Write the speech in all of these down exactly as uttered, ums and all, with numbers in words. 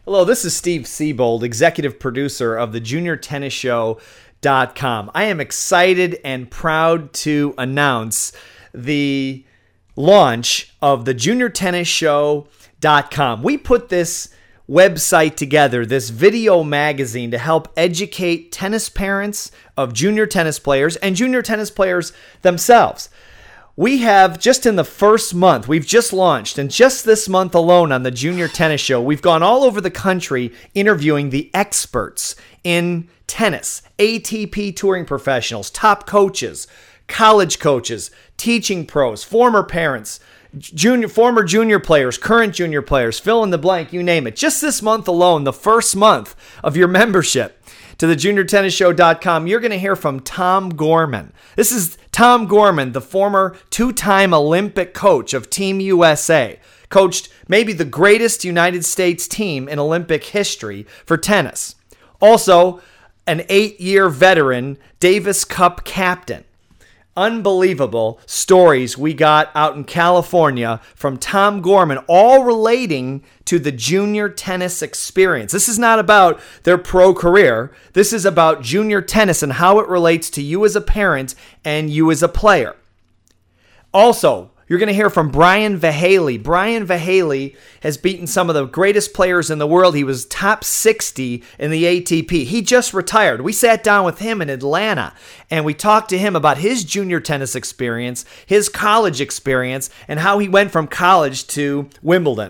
Hello, this is Steve Siebold, executive producer of the Junior Tennis Show dot com. I am excited and proud to announce the launch of the Junior Tennis Show dot com. We put this website together, this video magazine, to help educate tennis parents of junior tennis players and junior tennis players themselves. We have, just in the first month, we've just launched, and just this month alone on the Junior Tennis Show, we've gone all over the country interviewing the experts in tennis, A T P touring professionals, top coaches, college coaches, teaching pros, former parents, junior, former junior players, current junior players, fill in the blank, you name it. Just this month alone, the first month of your membership to the Junior Tennis Show dot com, you're going to hear from Tom Gorman. This is Tom Gorman, the former two-time Olympic coach of Team U S A. Coached maybe the greatest United States team in Olympic history for tennis. Also, an eight-year veteran Davis Cup captain. Unbelievable stories we got out in California from Tom Gorman, all relating to the junior tennis experience. This is not about their pro career. This is about junior tennis and how it relates to you as a parent and you as a player. Also, you're going to hear from Brian Vahaley. Brian Vahaley has beaten some of the greatest players in the world. He was top sixty in the A T P. He just retired. We sat down with him in Atlanta, and we talked to him about his junior tennis experience, his college experience, and how he went from college to Wimbledon.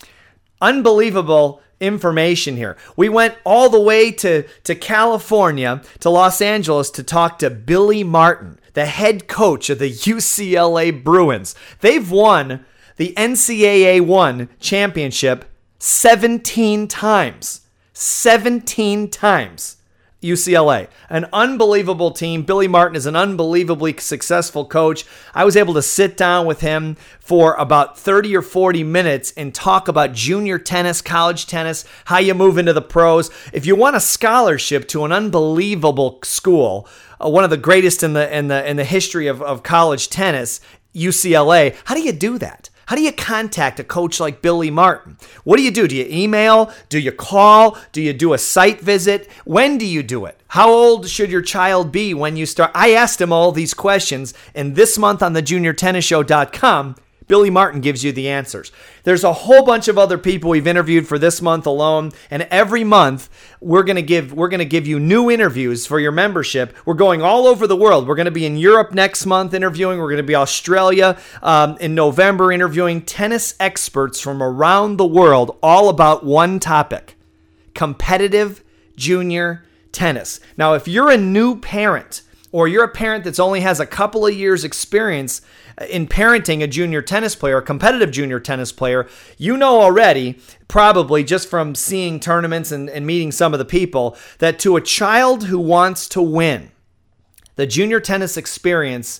Unbelievable information here. We went all the way to, to California, to Los Angeles, to talk to Billy Martin, the head coach of the U C L A Bruins. They've won the N C double A one championship seventeen times. seventeen times. U C L A. An unbelievable team. Billy Martin is an unbelievably successful coach. I was able to sit down with him for about thirty or forty minutes and talk about junior tennis, college tennis, how you move into the pros. If you want a scholarship to an unbelievable school, uh, one of the greatest in the in the in the history of, of college tennis, U C L A, how do you do that? How do you contact a coach like Billy Martin? What do you do? Do you email? Do you call? Do you do a site visit? When do you do it? How old should your child be when you start? I asked him all these questions, and this month on the Junior Tennis Show dot com, Billy Martin gives you the answers. There's a whole bunch of other people we've interviewed for this month alone, and every month we're going to give we're going to give you new interviews for your membership. We're going all over the world. We're going to be in Europe next month interviewing. We're going to be Australia um, in November interviewing tennis experts from around the world, all about one topic: competitive junior tennis. Now, if you're a new parent, or you're a parent that's only has a couple of years experience in parenting a junior tennis player, a competitive junior tennis player, you know already, probably just from seeing tournaments and, and meeting some of the people, that to a child who wants to win, the junior tennis experience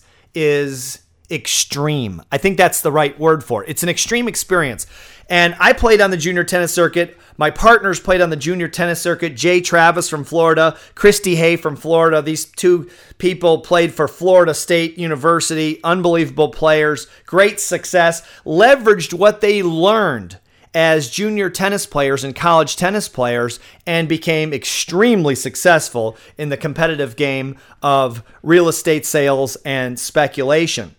is extreme. I think that's the right word for it. It's an extreme experience. And I played on the junior tennis circuit. My partners played on the junior tennis circuit. Jay Travis from Florida, Christy Hay from Florida. These two people played for Florida State University. Unbelievable players. Great success. Leveraged what they learned as junior tennis players and college tennis players and became extremely successful in the competitive game of real estate sales and speculation.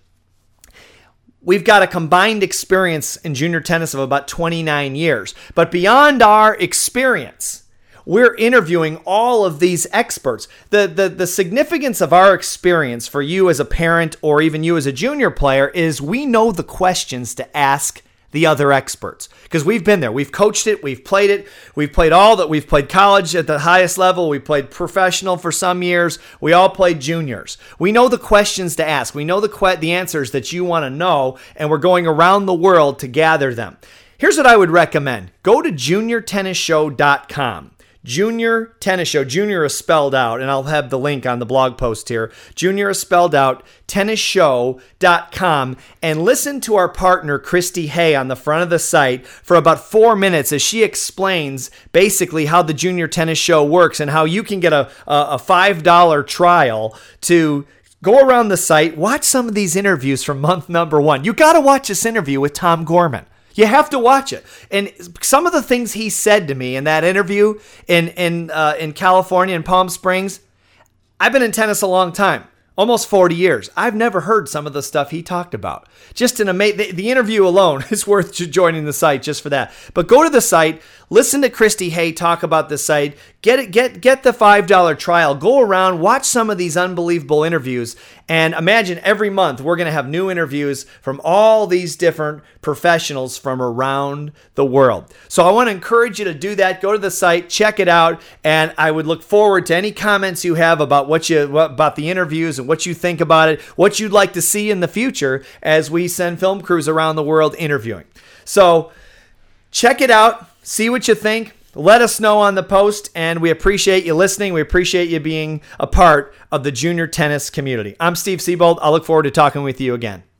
We've got a combined experience in junior tennis of about twenty-nine years. But beyond our experience, we're interviewing all of these experts. The, the, the significance of our experience for you as a parent or even you as a junior player is we know the questions to ask the other experts, because we've been there. We've coached it. We've played it. We've played all that. We've played college at the highest level. We played professional for some years. We all played juniors. We know the questions to ask. We know the que- the answers that you want to know, and we're going around the world to gather them. Here's what I would recommend. Go to Junior Tennis Show dot com. Junior Tennis Show. Junior is spelled out, and I'll have the link on the blog post here. Junior is spelled out, tennis show dot com, and listen to our partner, Christy Hay, on the front of the site for about four minutes as she explains basically how the Junior Tennis Show works and how you can get a, a five dollars trial to go around the site, watch some of these interviews from month number one. You got to watch this interview with Tom Gorman. You have to watch it. And some of the things he said to me in that interview in in uh, in California, in Palm Springs, I've been in tennis a long time, almost forty years. I've never heard some of the stuff he talked about. Just an amazing, the, the interview alone is worth joining the site just for that. But go to the site, listen to Christy Hay talk about the site, get it, get get the five dollar trial, go around, watch some of these unbelievable interviews, and imagine every month we're going to have new interviews from all these different professionals from around the world. So I want to encourage you to do that. Go to the site, check it out, and I would look forward to any comments you have about what you what, about the interviews and what you think about it, what you'd like to see in the future as we send film crews around the world interviewing. So check it out, see what you think. Let us know on the post, and we appreciate you listening. We appreciate you being a part of the junior tennis community. I'm Steve Siebold. I look forward to talking with you again.